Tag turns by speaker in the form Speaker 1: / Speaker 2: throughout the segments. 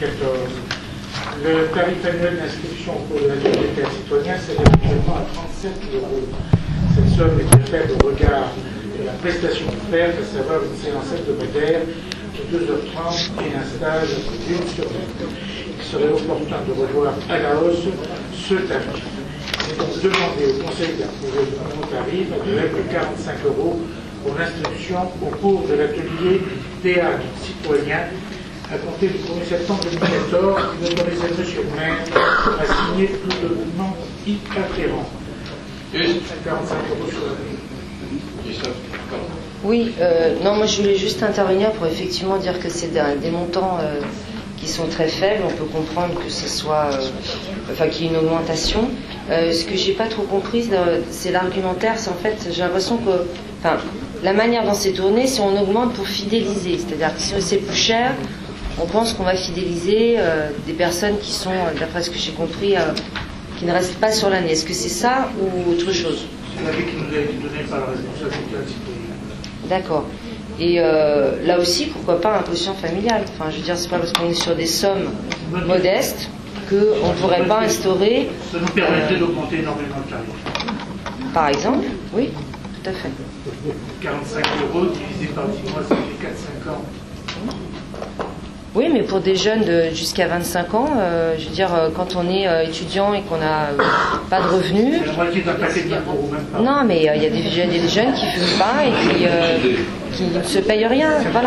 Speaker 1: 2014. Le tarif annuel d'inscription pour l'atelier d'état citoyen s'élève actuellement à 37 €. Cette somme est très faible au regard de la prestation offerte, à savoir une séance hebdomadaire de 2h30 et un stage d'une semaine. Il serait opportun de revoir à la hausse ce tarif. Il est donc demandé au Conseil d'approuver le nouveau tarif à de 45 € pour l'inscription au cours de l'atelier DA citoyen à compter du 1er septembre 2014, il autorise M. le maire à signer tout le document y afférent. 45 € sur l'année.
Speaker 2: Oui, non, moi je voulais juste intervenir pour effectivement dire que c'est des montants qui sont très faibles. On peut comprendre que ce soit, qu'il y ait une augmentation. Ce que j'ai pas trop compris, c'est l'argumentaire. C'est en fait, j'ai l'impression que, la manière dont c'est tourné, c'est on augmente pour fidéliser. C'est-à-dire que si c'est plus cher, on pense qu'on va fidéliser des personnes qui sont, d'après ce que j'ai compris, qui ne restent pas sur l'année. Est-ce que c'est ça ou autre chose?
Speaker 1: C'est l'avis qui nous a été donné par la responsabilité citoyenne.
Speaker 2: D'accord. Et là aussi, pourquoi pas un quotient familial? Enfin, je veux dire, c'est pas parce qu'on est sur des sommes modestes qu'on ne pourrait pas instaurer.
Speaker 1: Ça nous permettrait d'augmenter énormément le tarif.
Speaker 2: Par exemple, oui, tout à fait.
Speaker 1: 45 € divisé par 10 mois, ça fait 4-5 ans.
Speaker 2: Oui, mais pour des jeunes jusqu'à 25 ans, je veux dire, quand on est étudiant et qu'on n'a pas de revenus.
Speaker 1: C'est la moitié d'un paquet de l'impôt ou même pas.
Speaker 2: Non, mais il y a des jeunes qui ne fument pas et qui ne se payent rien. Voilà.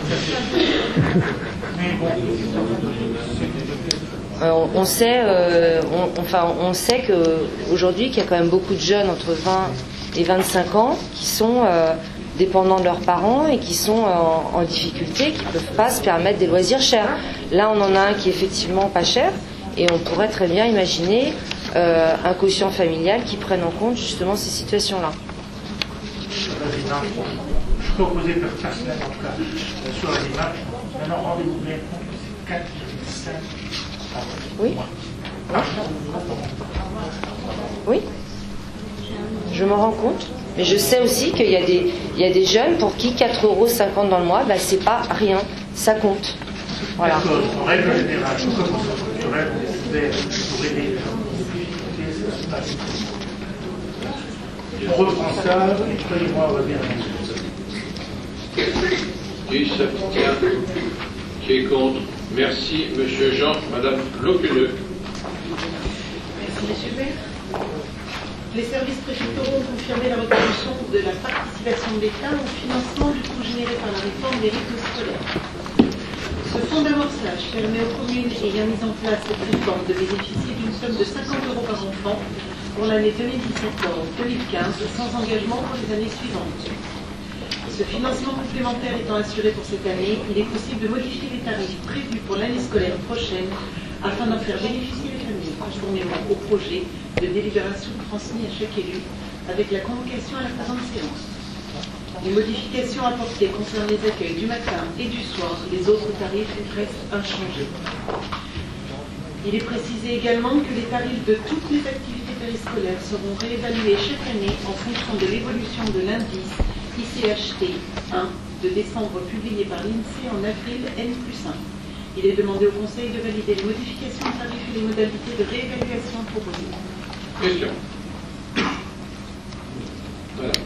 Speaker 2: On sait qu'aujourd'hui, qu'il y a quand même beaucoup de jeunes entre 20 et 25 ans qui sont dépendants de leurs parents et qui sont en difficulté, qui ne peuvent pas se permettre des loisirs chers. Là, on en a un qui est effectivement pas cher et on pourrait très bien imaginer un quotient familial qui prenne en compte justement ces situations-là.
Speaker 1: Je peux opposer personnellement en tout cas sur la démarche. Maintenant, rendez-vous bien compte que c'est 4,5 €.
Speaker 2: Oui. Oui. Je me rends compte. Mais je sais aussi qu'il y a des jeunes pour qui 4,50 € dans le mois, c'est pas rien, ça compte. Voilà.
Speaker 1: En règle générale, comme au centre culturel, on est ouvert pour aider les gens en difficulté, ça se passe. On reprend ça, et croyez-moi, on va bien avancer.
Speaker 3: Qui s'abstient? Qui est contre? Merci, Monsieur Jean. Madame Locuneux.
Speaker 4: Merci, Monsieur le maire. Les services préfectoraux ont confirmé la reconduction de la participation de l'État au financement du coût généré par la réforme des rythmes scolaires. Ce fonds d'amorçage permet aux communes ayant mis en place cette réforme de bénéficier d'une somme de 50 € par enfant pour l'année 2014-2015 sans engagement pour les années suivantes. Ce financement complémentaire étant assuré pour cette année, il est possible de modifier les tarifs prévus pour l'année scolaire prochaine afin d'en faire bénéficier les familles, conformément au projet de délibération transmis à chaque élu avec la convocation à la présente séance. Les modifications apportées concernent les accueils du matin et du soir. Les autres tarifs restent inchangés. Il est précisé également que les tarifs de toutes les activités périscolaires seront réévalués chaque année en fonction de l'évolution de l'indice ICHT 1 de décembre publié par l'INSEE en avril N+1. Il est demandé au Conseil de valider les modifications de tarifs et les modalités de réévaluation proposées.
Speaker 3: Question. Voilà.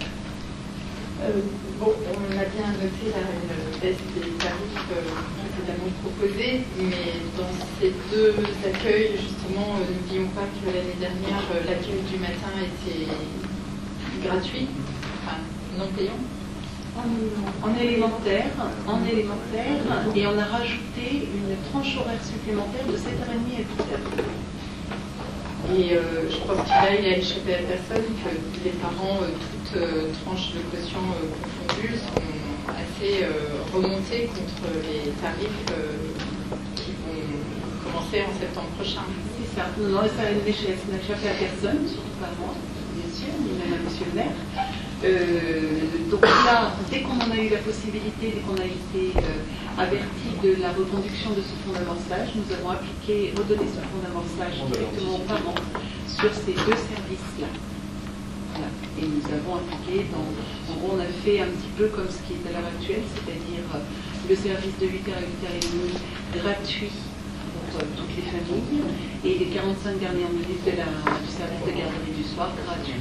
Speaker 5: On a bien noté la baisse des tarifs précédemment proposés, mais dans ces deux accueils, justement, n'oublions pas que l'année dernière, l'accueil du matin était gratuit, enfin non payant.
Speaker 4: En élémentaire, et on a rajouté une tranche horaire supplémentaire de 7h30 à 8h.
Speaker 5: Et je crois que là, il a échappé à personne que les parents, toutes tranches de quotient confondues, sont assez remontés contre les tarifs qui vont commencer en septembre prochain.
Speaker 4: C'est ça. Non, ça n'a échappé à personne, surtout pas moi, bien sûr, ni même à monsieur le maire. Donc là, dès qu'on en a eu la possibilité, dès qu'on a été averti de la reconduction de ce fonds d'amorçage, nous avons redonné ce fonds d'amorçage directement aux parents sur ces deux services-là. Voilà. Et nous avons appliqué, en gros, on a fait un petit peu comme ce qui est à l'heure actuelle, c'est-à-dire le service de 8h à 8h30 gratuit pour toutes les familles et les 45 dernières minutes du service de garderie du soir gratuit.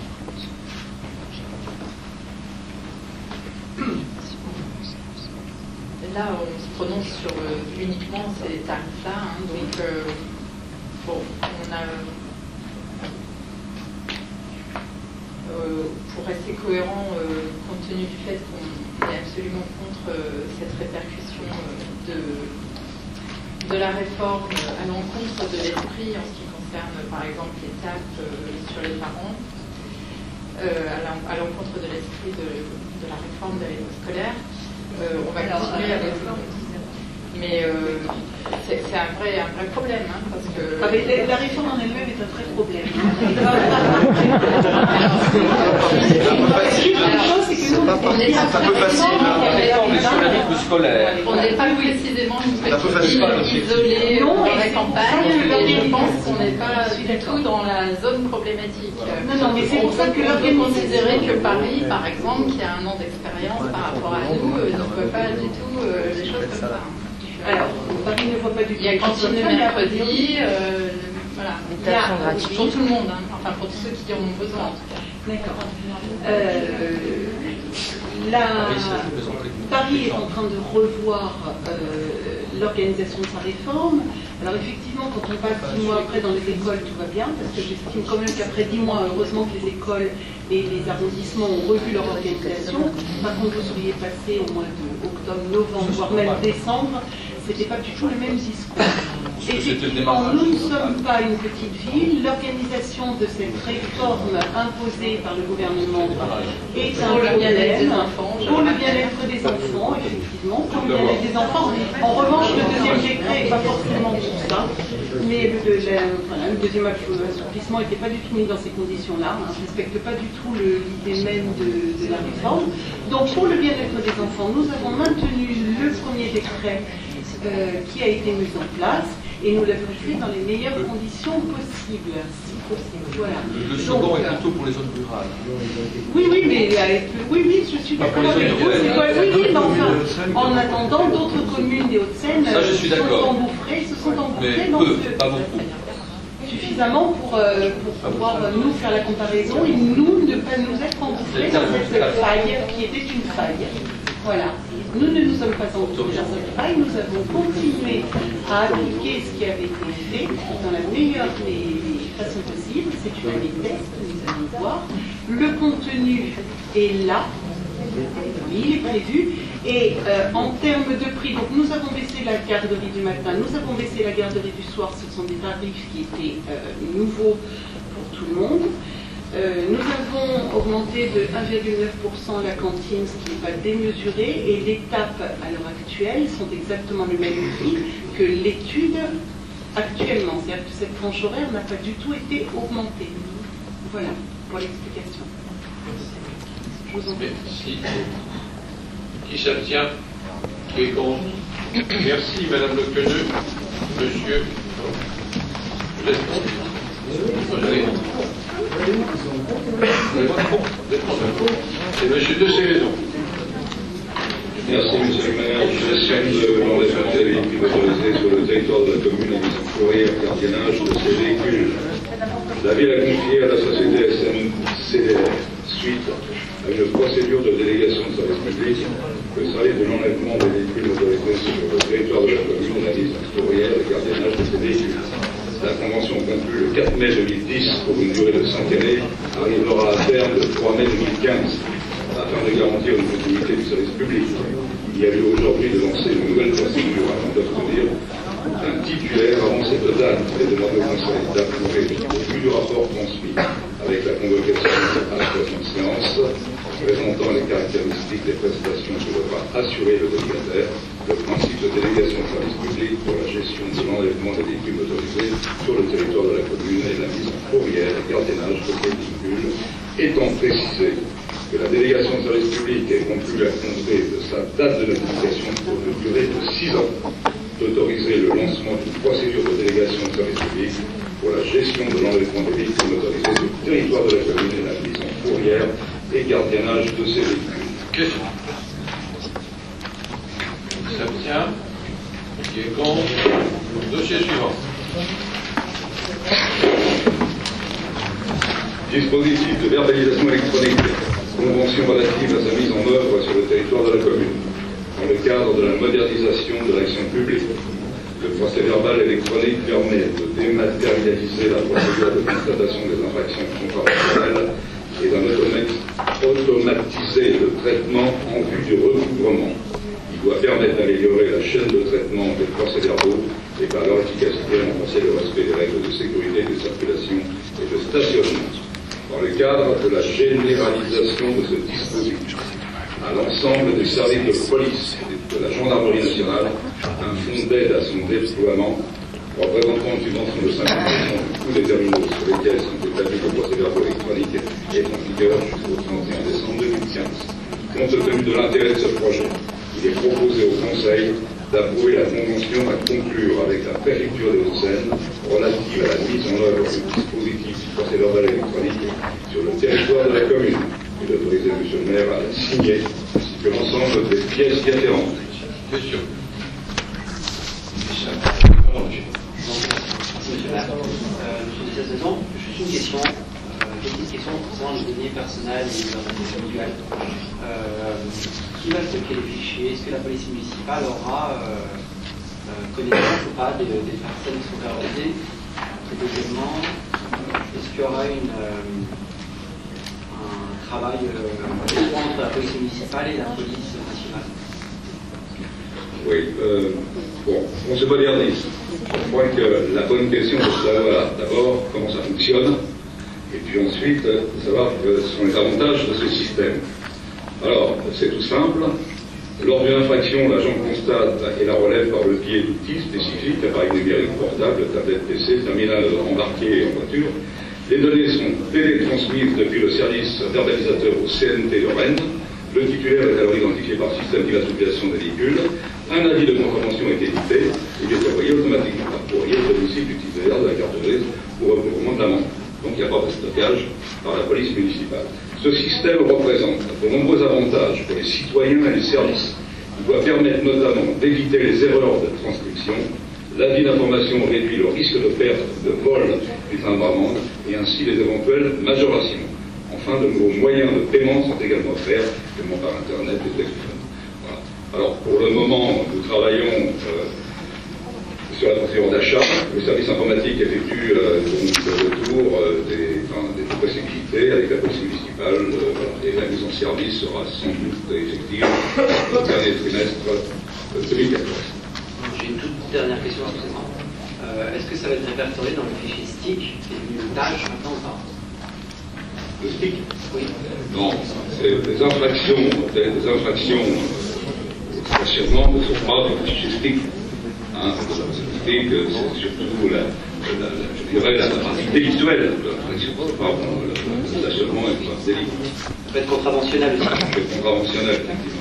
Speaker 5: Là, on se prononce sur uniquement ces tarifs-là. Donc, bon, on a, pour rester cohérent, compte tenu du fait qu'on est absolument contre cette répercussion de la réforme à l'encontre de l'esprit en ce qui concerne, par exemple, les tapes sur les parents, à l'encontre de l'esprit de la réforme de l'école scolaire. On va continuer avec ça. Mais c'est un vrai problème, hein, parce que...
Speaker 4: La réforme en elle-même est un vrai problème.
Speaker 5: On n'est pas précisément une petite ville isolée dans la campagne, mais je pense qu'on n'est pas du tout dans la zone problématique.
Speaker 4: Non, mais c'est pour ça que
Speaker 5: on peut considérer que Paris, par exemple, qui a un an d'expérience par rapport à nous, ne voit pas du tout des choses comme ça.
Speaker 4: Alors, Paris ne voit pas du tout.
Speaker 5: Il y a cantine le mercredi, voilà. Pour tout le monde, hein. Enfin pour tous ceux qui en ont besoin en tout cas.
Speaker 4: D'accord. Paris est en train de revoir l'organisation de sa réforme. Alors effectivement, quand on passe 10 mois après dans les écoles, tout va bien, parce que j'estime quand même qu'après 10 mois, heureusement que les écoles et les arrondissements ont revu leur organisation. Par contre, vous seriez passé au mois d'octobre, novembre, voire même décembre, c'était pas du tout le même discours. Effectivement, nous ne sommes pas une petite ville. L'organisation de cette réforme imposée par le gouvernement est un problème pour le bien-être des enfants, effectivement, pour le bien-être des enfants. En revanche, le deuxième décret n'est pas forcément tout ça, mais le deuxième assouplissement n'était pas du tout mis dans ces conditions-là, ne respecte pas du tout l'idée même de la réforme. Donc, pour le bien-être des enfants, nous avons maintenu le premier décret qui a été mis en place et nous l'avons fait dans les meilleures conditions possibles, si possible. Voilà.
Speaker 6: Le second est plutôt pour les zones rurales.
Speaker 4: Oui, mais je suis d'accord avec vous. Oui, mais enfin, en attendant, d'autres communes des Hauts-de-Seine se sont engouffrées dans
Speaker 6: pas beaucoup.
Speaker 4: Suffisamment pour pouvoir nous faire la comparaison et nous ne pas nous être engouffrés dans cette faille qui était une faille. Voilà. Nous ne nous sommes pas engouffrés dans cette faille, nous avons continué à appliquer ce qui avait été fait dans la meilleure des façons possibles. C'est une année de test, nous allons voir. Le contenu est là, il est prévu. Et en termes de prix, donc nous avons baissé la garderie du matin, nous avons baissé la garderie du soir, ce sont des tarifs qui étaient nouveaux pour tout le monde. Nous avons augmenté de 1,9% la cantine, ce qui n'est pas démesuré, et les tapes à l'heure actuelle sont exactement le même prix que l'étude actuellement. C'est-à-dire que cette tranche horaire n'a pas du tout été augmentée. Voilà pour l'explication. Je vous en prie.
Speaker 3: Merci. Qui s'abstient? Qui est contre? Merci, Madame Le Queneux. Monsieur. Je laisse c'est Monsieur de Céveson.
Speaker 7: Merci, Monsieur le maire. Je suis l'enlèvement des véhicules motorisés sur le territoire de la commune en mission courrier et gardiennage de ces véhicules. La ville a confié à la société SNCDR, suite à une procédure de délégation de service public, le service de l'enlèvement des véhicules motorisés sur le territoire de la commune et la mise en courrière et gardiennage de ces véhicules. La convention conclue le 4 mai 2010 pour une durée de 5 années arrivera à terme le 3 mai 2015 afin de garantir une continuité du service public. Il y a lieu aujourd'hui de lancer une nouvelle procédure afin d'obtenir un titulaire avant cette date et demander au Conseil d'approuver au vu du rapport transmis avec la convocation à la prochaine séance présentant les caractéristiques des prestations que devra assurer le délégataire, le principe de délégation de service public pour la gestion de l'enlèvement des véhicules motorisés sur le territoire de la commune et la mise en fourrière et gardiennage de ces véhicules, étant précisé que la délégation de service public est conclue à compter de sa date de notification pour une durée de 6 ans d'autoriser le lancement d'une procédure de délégation de service public pour la gestion de l'enlèvement des véhicules motorisés sur le territoire de la commune et la mise en fourrière et gardiennage de ces véhicules.
Speaker 3: Question. Qui s'abstient? Qui est contre? Dossier suivant.
Speaker 7: Dispositif de verbalisation électronique, convention relative à sa mise en œuvre sur le territoire de la commune. Dans le cadre de la modernisation de l'action publique, le procès-verbal électronique permet de dématérialiser la procédure de constatation des infractions contraventionnelles et d'automatiser le traitement en vue du recouvrement. Il doit permettre d'améliorer la chaîne de traitement des procès-verbaux et par leur efficacité renforcer le respect des règles de sécurité, de circulation et de stationnement. Dans le cadre de la généralisation de ce dispositif à l'ensemble des services de police et de la gendarmerie nationale, un fonds d'aide à son déploiement représentant une subvention de 50% du coût des terminaux sur lesquels sont établis les procès-verbaux électroniques est en vigueur jusqu'au 31 décembre 2015. Compte tenu de l'intérêt de ce projet, il est proposé au Conseil d'approuver la convention à conclure avec la préfecture des Hauts-de-Seine relative à la mise en œuvre du dispositif du procès-verbal électronique sur le territoire de la commune et d'autoriser M. le maire à la signer, ainsi que l'ensemble des pièces y afférentes.
Speaker 3: Question.
Speaker 8: Monsieur le maire, Monsieur le Président, juste une question. Petite question concernant les données personnelles et leurs données individuelles. Qui va stocker les fichiers? Est-ce que la police municipale aura connaissance ou pas des personnes qui sont terrorisées? Et deuxièmement, est-ce qu'il y aura un travail entre la police municipale et la police nationale?
Speaker 7: Oui, bon, on se modernise. Je crois que la bonne question c'est de savoir d'abord comment ça fonctionne, et puis ensuite savoir quels sont les avantages de ce système. Alors, c'est tout simple. Lors d'une infraction, l'agent constate et la relève par le biais d'outils spécifiques, appareil numérique portable, tablette PC, terminal embarqué en voiture. Les données sont télétransmises depuis le service verbalisateur au CNT de Rennes. Le titulaire est alors identifié par système d'identification des véhicules. Un avis de contravention est édité et il est envoyé automatiquement par courrier au domicile du titulaire de la carte grise pour recouvrement de l'amende. Donc il n'y a pas de stockage par la police municipale. Ce système représente de nombreux avantages pour les citoyens et les services. Il doit permettre notamment d'éviter les erreurs de transcription. L'avis d'information réduit le risque de perte, de vol du timbre amende et ainsi les éventuelles majorations. Enfin, de nouveaux moyens de paiement sont également offerts, paiement par Internet et téléphone. Voilà. Alors, pour le moment, nous travaillons sur la procédure d'achat. Le service informatique effectue donc le tour des possibilités avec la police municipale. Voilà. Et la mise en service sera sans doute effective au dernier trimestre 2014.
Speaker 8: J'ai une toute dernière question, excusez-moi. Est-ce que ça va être répertorié dans le fichier STIC qui est devenu une tâche maintenant ou pas?
Speaker 7: Le STIC?
Speaker 8: Oui.
Speaker 7: Non, des infractions stationnement ne sont pas dans le fichier STIC. Le STIC, c'est surtout je dirais la partie délictuelle de l'infraction. Pardon, le stationnement est un délit.
Speaker 8: Ça peut être contraventionnel aussi.
Speaker 7: Ça peut être contraventionnel, effectivement.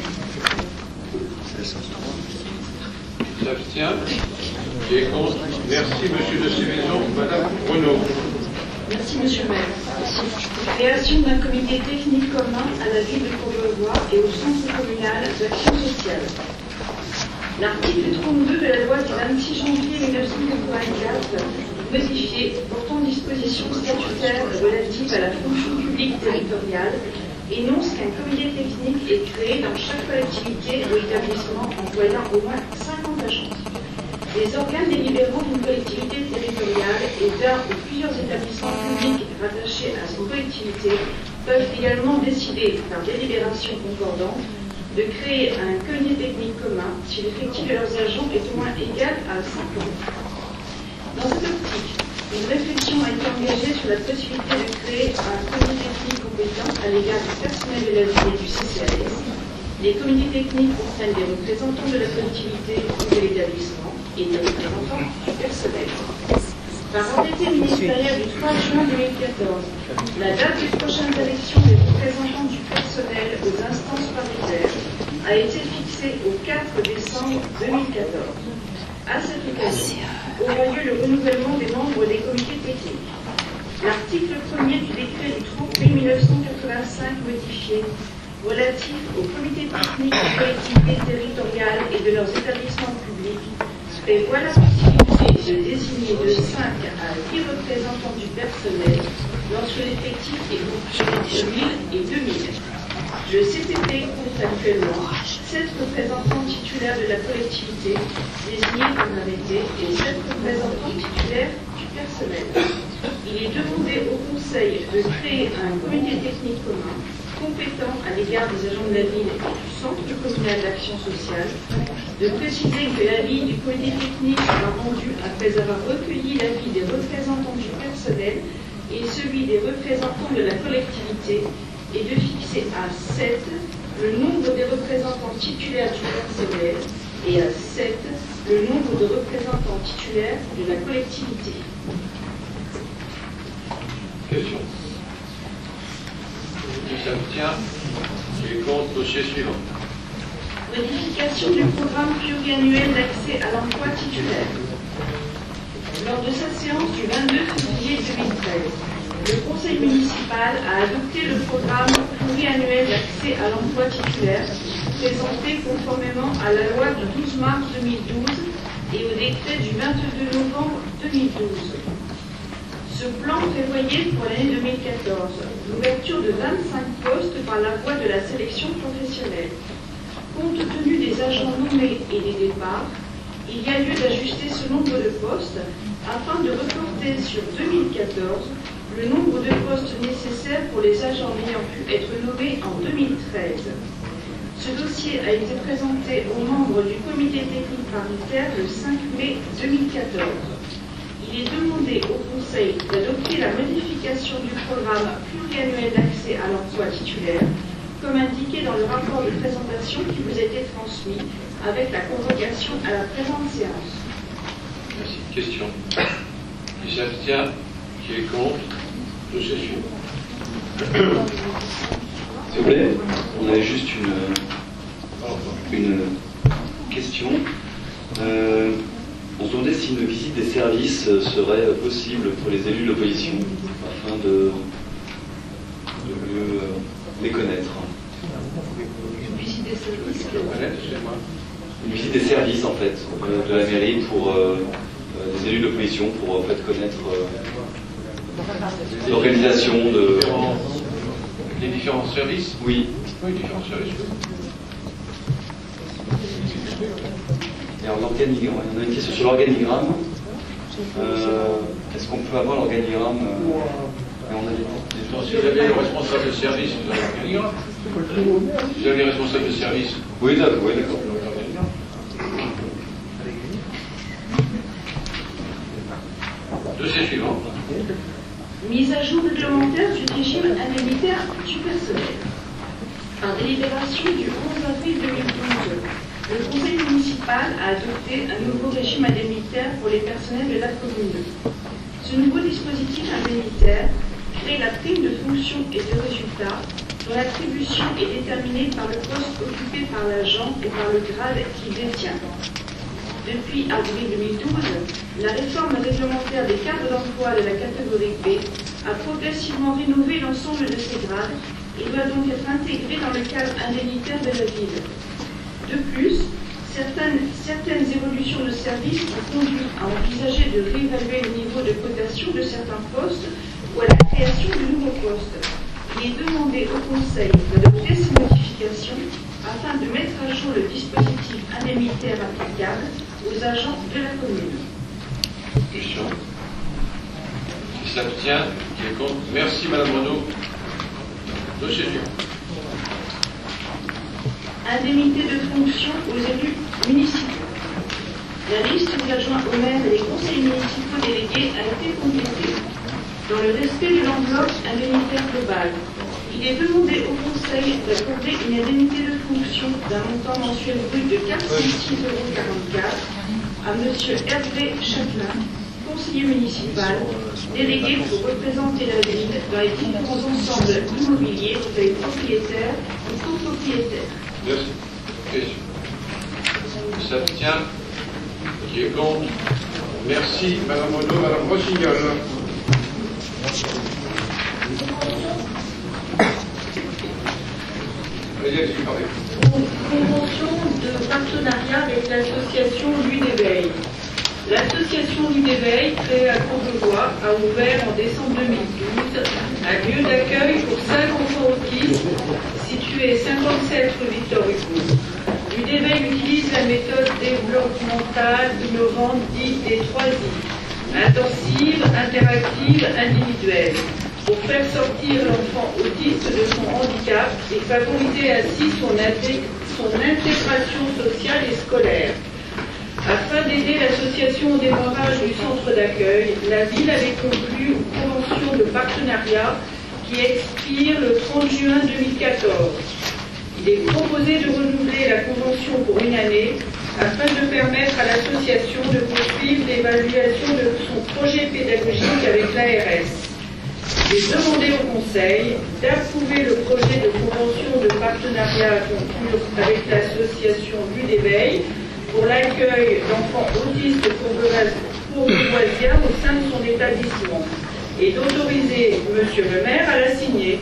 Speaker 3: S'abstient. Qui est contre? Merci, monsieur de Sémézon. Madame Renaud.
Speaker 9: Merci, monsieur le maire. Création d'un comité technique commun à la ville de Courbevoie et au centre communal d'action sociale. L'article 32 de la loi du 26 janvier 1984, modifié, portant dispositions statutaires relatives à la fonction publique territoriale, énonce qu'un comité technique est créé dans chaque collectivité ou établissement employant au moins 50 agents. Les organes délibérants d'une collectivité territoriale et d'un ou plusieurs établissements publics rattachés à cette collectivité peuvent également décider, par délibération concordante, de créer un comité technique commun si l'effectif de leurs agents est au moins égal à 50. Dans cette optique, une réflexion a été engagée sur la possibilité de créer un comité technique compétent à l'égard du personnel de la ville et du CCAS. Les comités techniques comprennent des représentants de la collectivité ou de l'établissement et des représentants du personnel. Par arrêté ministériel du 3 juin 2014, la date des prochaines élections des représentants du personnel aux instances paritaires a été fixée au 4 décembre 2014. À cette occasion, aura lieu le renouvellement des membres des comités techniques. L'article 1er du décret du 30 mai 1985 modifié, relatif aux comités techniques des collectivités territoriales et de leurs établissements publics, prévoit la possibilité de désigner de 5 à 10 représentants du personnel lorsque l'effectif est compris entre 1000 et 2000. Le CTP compte actuellement 7 représentants titulaires de la collectivité désignés par arrêté et 7 représentants titulaires du personnel. Il est demandé au Conseil de créer un comité technique commun compétent à l'égard des agents de la ville et du Centre communal d'action sociale, de préciser que l'avis du comité technique sera rendu après avoir recueilli l'avis des représentants du personnel et celui des représentants de la collectivité, et de fixer à 7 le nombre des représentants titulaires du personnel et à 7 le nombre de représentants titulaires de la collectivité.
Speaker 3: Question. Qui s'abstient? Qui est contre? Dossier suivant.
Speaker 9: Modification du programme pluriannuel d'accès à l'emploi titulaire. Lors de sa séance du 22 février 2013, le Conseil municipal a adopté le programme pluriannuel d'accès à l'emploi titulaire, présenté conformément à la loi du 12 mars 2012 et au décret du 22 novembre 2012. Ce plan prévoyait pour l'année 2014 l'ouverture de 25 postes par la voie de la sélection professionnelle. Compte tenu des agents nommés et des départs, il y a lieu d'ajuster ce nombre de postes afin de reporter sur 2014 le nombre de postes nécessaires pour les agents ayant pu être nommés en 2013. Ce dossier a été présenté aux membres du comité technique paritaire le 5 mai 2014. Il est demandé au Conseil d'adopter la modification du programme pluriannuel d'accès à l'emploi titulaire, comme indiqué dans le rapport de présentation qui vous a été transmis avec la convocation à la présente séance.
Speaker 3: Merci. Question. Qui s'abstient? Qui est contre? Dossier suivant.
Speaker 10: S'il vous plaît, on avait juste une question. On se demandait si une visite des services serait possible pour les élus de l'opposition afin de mieux les connaître.
Speaker 9: Une visite des services.
Speaker 10: Une visite des services en fait de la mairie pour les élus de l'opposition pour en fait connaître l'organisation de
Speaker 3: les différents services.
Speaker 10: Oui.
Speaker 3: Oui, différents services.
Speaker 10: Et alors l'organigramme, on a une question sur l'organigramme. Est-ce qu'on peut avoir l'organigramme
Speaker 3: Si vous avez le responsable de service, vous avez l'organigramme. Si vous avez le responsable de service.
Speaker 10: Oui, d'accord. Oui, d'accord.
Speaker 3: Dossier suivant.
Speaker 9: Mise à jour réglementaire du régime indemnitaire du personnel. Par délibération du 11 avril 2012, le Conseil municipal a adopté un nouveau régime indemnitaire pour les personnels de la commune. Ce nouveau dispositif indemnitaire crée la prime de fonction et de résultat, dont l'attribution est déterminée par le poste occupé par l'agent et par le grade qu'il détient. Depuis avril 2012, la réforme réglementaire des cadres d'emploi de la catégorie B a progressivement rénové l'ensemble de ces grades et doit donc être intégré dans le cadre indemnitaire de la ville. De plus, certaines évolutions de service ont conduit à envisager de réévaluer le niveau de cotation de certains postes ou à la création de nouveaux postes. Il est demandé au Conseil d'adopter ces modifications afin de mettre à jour le dispositif indemnitaire applicable aux agents de la commune.
Speaker 3: Question. Qui s'abstient? Qui est contre? Merci Madame Renaud. Dossier suivant.
Speaker 9: Indemnité de fonction aux élus municipaux. La liste des adjoints au maire et des conseillers municipaux délégués a été complétée. Dans le respect de l'enveloppe indemnitaire globale, il est demandé au Conseil d'accorder une indemnité de fonction d'un montant mensuel brut de 406,44 € à M. Hervé Châtelain, conseiller municipal, délégué pour représenter la ville dans les différents ensembles immobiliers des propriétaires ou copropriétaires.
Speaker 3: Merci. Question. Qui s'abstient? Qui est contre? Merci, Madame Renaud. Madame Rossignol.
Speaker 9: Convention de partenariat avec l'association Nuit d'éveil. L'association Nuit d'éveil, créée à Courbevoie, a ouvert en décembre 2012 un lieu d'accueil pour 5 enfants autistes situé 57 rue Victor Hugo. Nuit d'éveil utilise la méthode développementale innovante dite des 3I, intensive, interactive, individuelle, pour faire sortir l'enfant autiste de son handicap et favoriser ainsi son intégration sociale et scolaire. Afin d'aider l'association au démarrage du centre d'accueil, la ville avait conclu une convention de partenariat qui expire le 30 juin 2014. Il est proposé de renouveler la convention pour une année afin de permettre à l'association de poursuivre l'évaluation de son projet pédagogique avec l'ARS. Il est demandé au Conseil d'approuver le projet de convention de partenariat à conclure avec l'association Nuit d'éveil pour l'accueil d'enfants autistes courbevoisiens au sein de son établissement et d'autoriser Monsieur le maire à la signer.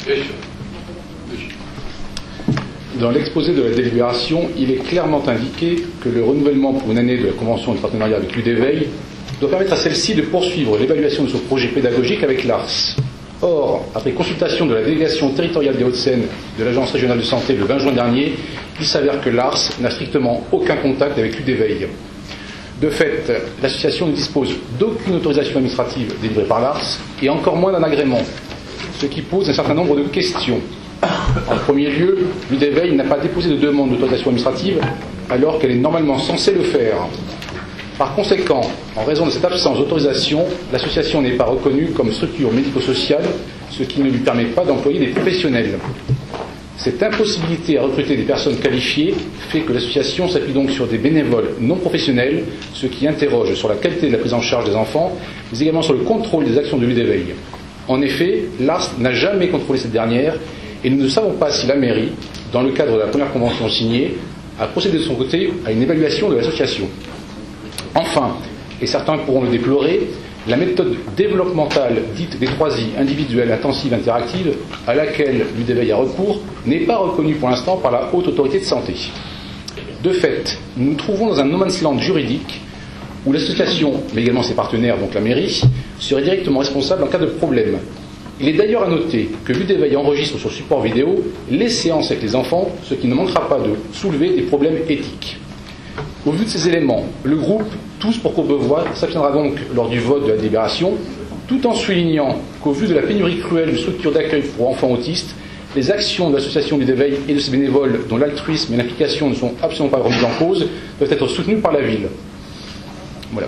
Speaker 11: Dans l'exposé de la délibération, il est clairement indiqué que le renouvellement pour une année de la convention de partenariat avec Nuit d'éveil doit permettre à celle-ci de poursuivre l'évaluation de son projet pédagogique avec l'ARS. Or, après consultation de la délégation territoriale des Hauts-de-Seine de l'Agence régionale de santé le 20 juin dernier, il s'avère que l'ARS n'a strictement aucun contact avec Nuit d'éveil. De fait, l'association ne dispose d'aucune autorisation administrative délivrée par l'ARS et encore moins d'un agrément, ce qui pose un certain nombre de questions. En premier lieu, Nuit d'éveil n'a pas déposé de demande d'autorisation administrative alors qu'elle est normalement censée le faire. Par conséquent, en raison de cette absence d'autorisation, l'association n'est pas reconnue comme structure médico-sociale, ce qui ne lui permet pas d'employer des professionnels. Cette impossibilité à recruter des personnes qualifiées fait que l'association s'appuie donc sur des bénévoles non professionnels, ce qui interroge sur la qualité de la prise en charge des enfants, mais également sur le contrôle des actions de Nuit d'éveil. En effet, l'ARS n'a jamais contrôlé cette dernière et nous ne savons pas si la mairie, dans le cadre de la première convention signée, a procédé de son côté à une évaluation de l'association. Enfin, et certains pourront le déplorer, la méthode développementale dite des 3I, individuelle, intensive, interactive, à laquelle Nuit d'éveil a recours, n'est pas reconnue pour l'instant par la Haute Autorité de Santé. De fait, nous nous trouvons dans un no man's land juridique où l'association, mais également ses partenaires, donc la mairie, serait directement responsable en cas de problème. Il est d'ailleurs à noter que Nuit d'éveil enregistre sur support vidéo les séances avec les enfants, ce qui ne manquera pas de soulever des problèmes éthiques. Au vu de ces éléments, le groupe Tous pour Courbevoie s'abstiendra donc lors du vote de la délibération, tout en soulignant qu'au vu de la pénurie cruelle de structures d'accueil pour enfants autistes, les actions de l'association Nuit d'éveil et de ses bénévoles, dont l'altruisme et l'implication ne sont absolument pas remises en cause, doivent être soutenues par la ville. Voilà.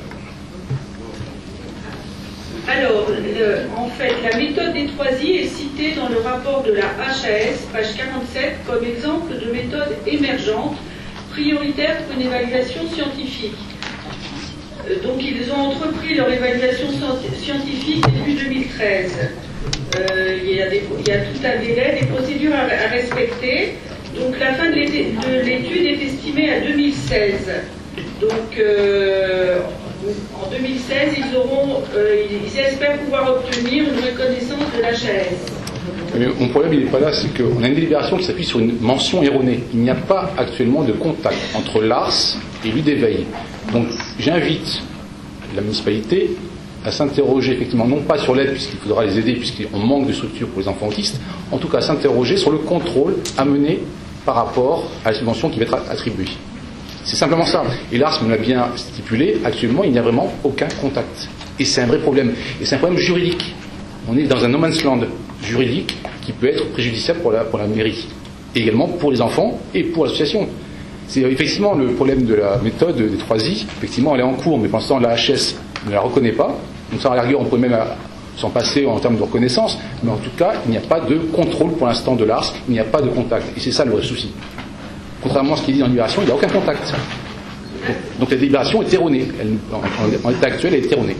Speaker 9: Alors, en fait, la méthode des 3I est citée dans le rapport de la HAS, page 47, comme exemple de méthode émergente, prioritaire pour une évaluation scientifique. Donc, ils ont entrepris leur évaluation scientifique début 2013. Il y a tout un délai, des procédures à respecter. Donc, la fin de l'étude est estimée à 2016. Donc, en 2016, ils espèrent pouvoir obtenir une reconnaissance de l'HAS.
Speaker 11: Mais mon problème, il n'est pas là, c'est qu'on a une délibération qui s'appuie sur une mention erronée. Il n'y a pas actuellement de contact entre l'ARS et Nuit d'éveil. Donc j'invite la municipalité à s'interroger, effectivement, non pas sur l'aide, puisqu'il faudra les aider, puisqu'on manque de structures pour les enfants autistes, en tout cas à s'interroger sur le contrôle à mener par rapport à la subvention qui va être attribuée. C'est simplement ça. Et l'ARS me l'a bien stipulé, actuellement, il n'y a vraiment aucun contact. Et c'est un vrai problème. Et c'est un problème juridique. On est dans un no man's land juridique qui peut être préjudiciable pour la mairie. Et également pour les enfants et pour l'association. C'est effectivement le problème de la méthode des 3I. Effectivement, elle est en cours, mais pour l'instant, la HS ne la reconnaît pas. Donc ça, à la rigueur, on pourrait même s'en passer en termes de reconnaissance. Mais en tout cas, il n'y a pas de contrôle pour l'instant de l'ARS. Il n'y a pas de contact. Et c'est ça le vrai souci. Contrairement à ce qui est dit dans la délibération, il n'y a aucun contact. Donc la délibération est erronée. En l'état actuel, elle est erronée.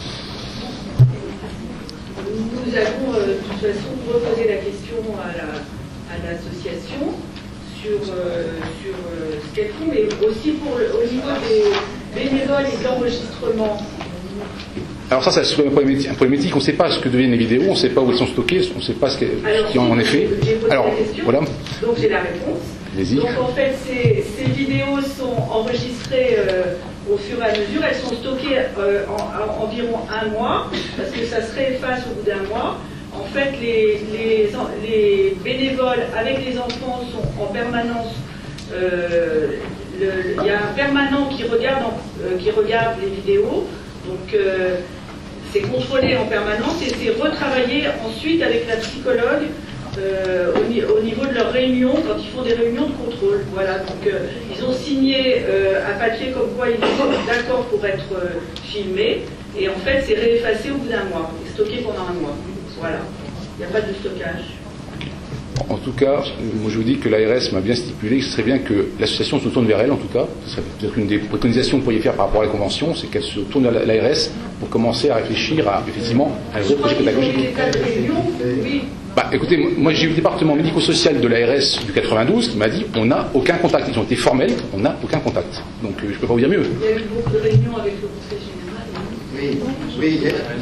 Speaker 9: Nous allons de toute façon reposer la question à l'association sur ce qu'elles font, mais aussi au niveau bénévoles et d'enregistrement.
Speaker 11: Alors ça c'est un problématique, on ne sait pas ce que deviennent les vidéos, on ne sait pas où elles sont stockées, on ne sait pas ce qui en est fait. Alors, voilà.
Speaker 9: Donc j'ai la réponse.
Speaker 11: Allez-y.
Speaker 9: Donc en fait, ces vidéos sont enregistrées au fur et à mesure, elles sont stockées en environ 1 mois, parce que ça se réefface au bout d'1 mois. En fait, les bénévoles avec les enfants sont en permanence. Il y a un permanent qui regarde les vidéos, donc c'est contrôlé en permanence et c'est retravaillé ensuite avec la psychologue au niveau de leurs réunions, quand ils font des réunions de contrôle. Voilà, donc ils ont signé un papier comme quoi ils sont d'accord pour être filmés, et en fait c'est réeffacé au bout d'1 mois, et stocké pendant 1 mois. Voilà, il n'y a pas de stockage.
Speaker 11: En tout cas, moi je vous dis que l'ARS m'a bien stipulé que ce serait bien que l'association se tourne vers elle, en tout cas. Ce serait peut-être une des préconisations que vous pourriez faire par rapport à la Convention, c'est qu'elle se tourne vers l'ARS pour commencer à réfléchir à, effectivement, à un vrai projet pédagogique. Bah, écoutez, moi j'ai eu le département médico-social de l'ARS du 92 qui m'a dit on n'a aucun contact. Ils ont été formels, on n'a aucun contact. Donc je ne peux pas vous dire mieux.
Speaker 9: Il y a eu beaucoup de réunions avec le Conseil général.
Speaker 12: Oui,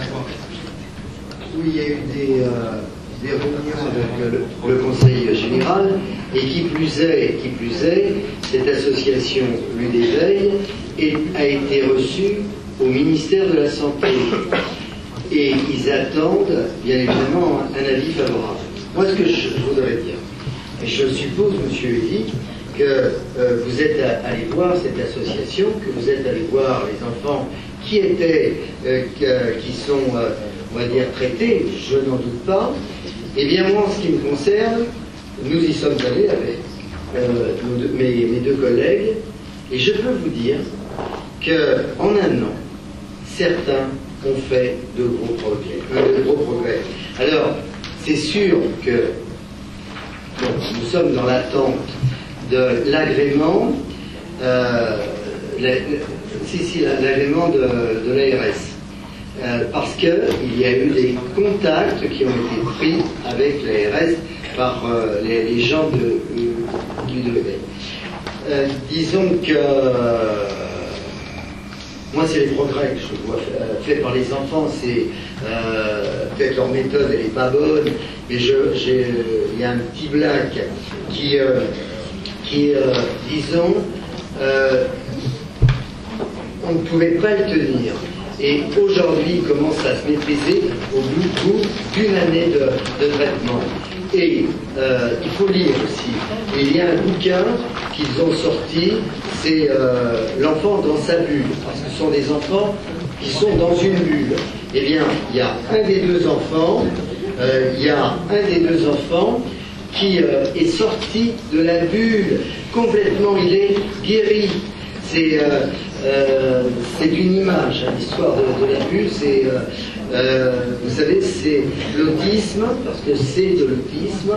Speaker 12: il y a eu des réunions avec le Conseil général, et qui plus est, cette association L'Udeveil a été reçue au ministère de la Santé. Et ils attendent, bien évidemment, un avis favorable. Moi, ce que je voudrais dire, et je suppose, monsieur Eddy, que vous êtes allé voir cette association, que vous êtes allé voir les enfants qui sont, on va dire, traités, je n'en doute pas. Eh bien, moi, en ce qui me concerne, nous y sommes allés avec mes 2 collègues, et je peux vous dire qu'en 1 an, certains ont fait de gros progrès. Alors, c'est sûr que nous sommes dans l'attente de l'agrément, l'agrément de l'ARS. Parce qu'il y a eu des contacts qui ont été pris avec l'ARS par les gens du L'Udeveil. Disons que moi, c'est les progrès que je vois faits par les enfants. C'est peut-être leur méthode, elle n'est pas bonne, mais il y a un petit black qui disons, on ne pouvait pas le tenir. Et aujourd'hui, il commence à se maîtriser au bout d'une année de traitement. Et il faut lire aussi. Et il y a un bouquin qu'ils ont sorti, c'est L'enfant dans sa bulle, parce que ce sont des enfants qui sont dans une bulle. Eh bien, il y a un des deux enfants, qui est sorti de la bulle complètement. Il est guéri. C'est une image, hein, l'histoire de la bulle. C'est, vous savez, c'est l'autisme, parce que c'est de l'autisme.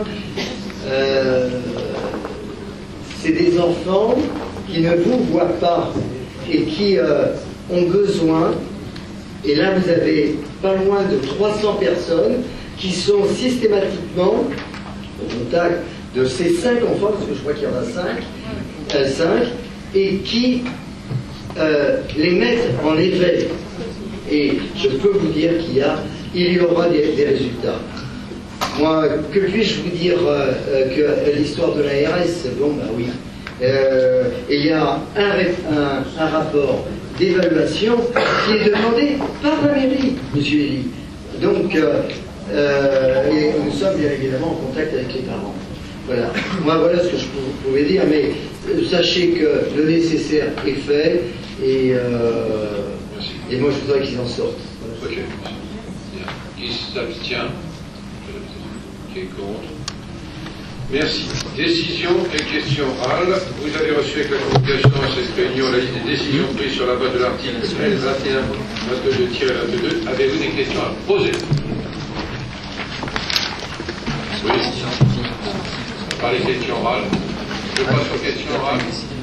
Speaker 12: C'est des enfants qui ne vous voient pas et qui ont besoin. Et là, vous avez pas loin de 300 personnes qui sont systématiquement au contact de ces 5 enfants, parce que je crois qu'il y en a 5, et qui les mettent en éveil. Et je peux vous dire qu'il y aura des résultats. Moi, que puis-je vous dire que l'histoire de l'ARS, bon, bah oui. Et il y a un rapport d'évaluation qui est demandé par la mairie, monsieur Elie. Donc, et nous sommes bien évidemment en contact avec les parents. Voilà. Moi, voilà ce que je pouvais dire, mais sachez que le nécessaire est fait, et moi, je voudrais qu'ils en sortent.
Speaker 3: Ok. Qui s'abstient? Qui est contre? Merci. Décision et questions orales. Vous avez reçu avec la convocation à cette réunion la liste des décisions prises sur la base de l'article L21, 22-22. Avez-vous des questions à poser? Oui. Par les questions orales. Je passe aux questions orales.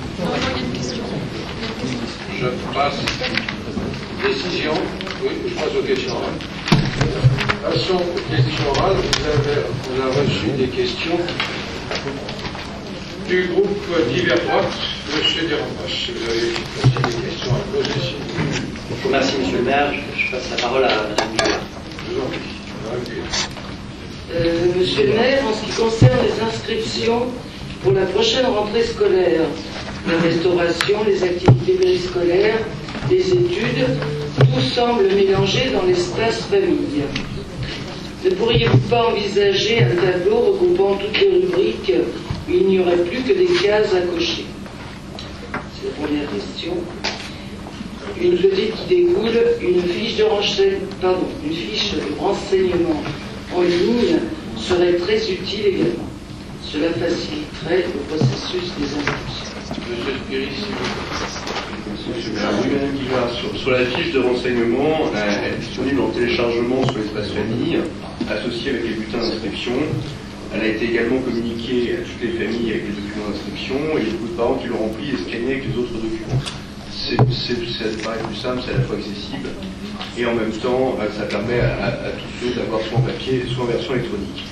Speaker 3: Je passe. Décision. Oui, je passe aux questions orales. Passons aux questions orales. On a reçu des questions du groupe Divers Droite. Monsieur Desrambach, si vous avez des questions à poser, s'il vous plaît.
Speaker 8: Merci, monsieur le maire. Je passe la parole à madame Muller.
Speaker 3: Je vous en prie. Madame Muller.
Speaker 13: Monsieur le maire, en ce qui concerne les inscriptions pour la prochaine rentrée scolaire, la restauration, les activités périscolaires, les études, tout semble mélangé dans l'espace famille. Ne pourriez-vous pas envisager un tableau regroupant toutes les rubriques où il n'y aurait plus que des cases à cocher? C'est la première question. Une petite qui découle, une fiche de renseignement en ligne serait très utile également. Cela faciliterait le processus des inscriptions.
Speaker 3: Monsieur Spiris, s'il vous plaît.
Speaker 14: Sur la fiche de renseignement, elle est disponible en téléchargement sur l'espace famille, associée avec les bulletins d'inscription. Elle a été également communiquée à toutes les familles avec les documents d'inscription, et il y a beaucoup de parents qui l'ont rempli et scanné avec les autres documents. Ça paraît plus simple, c'est à la fois accessible, et en même temps, ça permet à tous ceux d'avoir soit en papier, soit en version électronique.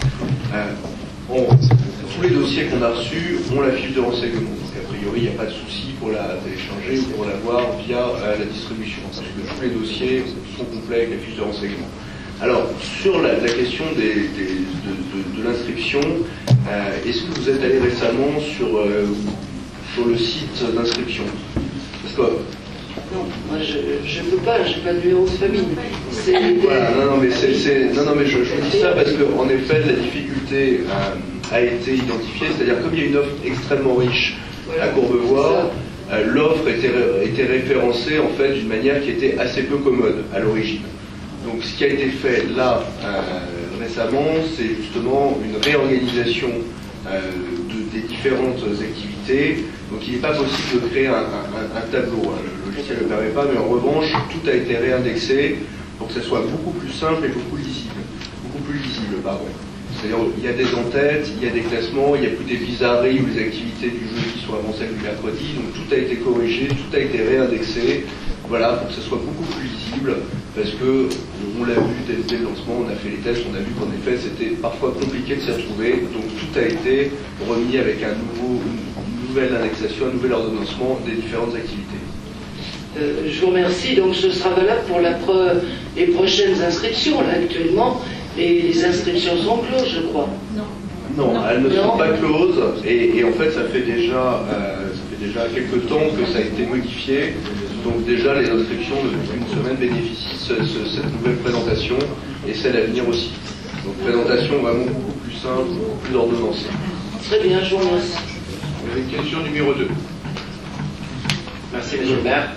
Speaker 14: Tous les dossiers qu'on a reçus ont la fiche de renseignement, donc a priori, il n'y a pas de souci pour la télécharger ou pour l'avoir via la distribution, parce que tous les dossiers sont complets avec la fiche de renseignement. Alors, sur la question de l'inscription, est-ce que vous êtes allé récemment sur le site d'inscription? Parce que...
Speaker 13: Non, moi je ne peux pas, j'ai pas de numéro de famille.
Speaker 14: Voilà, non, mais je vous dis ça parce qu'en effet, la difficulté a été identifiée, c'est-à-dire comme il y a une offre extrêmement riche à Courbevoie, l'offre était référencée en fait d'une manière qui était assez peu commode à l'origine. Donc ce qui a été fait là récemment, c'est justement une réorganisation des différentes activités. Donc il n'est pas possible de créer un tableau. Le logiciel ne le permet pas, mais en revanche, tout a été réindexé pour que ce soit beaucoup plus simple et beaucoup plus lisible, pardon. C'est-à-dire il y a des en-têtes, il y a des classements, il n'y a plus des bizarreries ou des activités du jeu qui sont avancées du mercredi. Donc tout a été corrigé, tout a été réindexé. Voilà, pour que ce soit beaucoup plus lisible, parce que on l'a vu dès le lancement, on a fait les tests, on a vu qu'en effet c'était parfois compliqué de s'y retrouver, donc tout a été remis avec une nouvelle indexation, un nouvel ordonnancement des différentes activités.
Speaker 13: Je vous remercie, donc ce sera valable pour les prochaines inscriptions. Là, actuellement, les inscriptions sont closes, je crois.
Speaker 14: Non, elles ne sont pas closes, et en fait ça fait déjà quelques temps que ça a été modifié. Donc déjà les inscriptions depuis une semaine bénéficient de cette nouvelle présentation et celle à venir aussi. Donc présentation vraiment beaucoup plus simple, beaucoup plus ordonnancée.
Speaker 13: Très bien, je vous remercie.
Speaker 3: Question numéro 2.
Speaker 8: Merci monsieur le maire.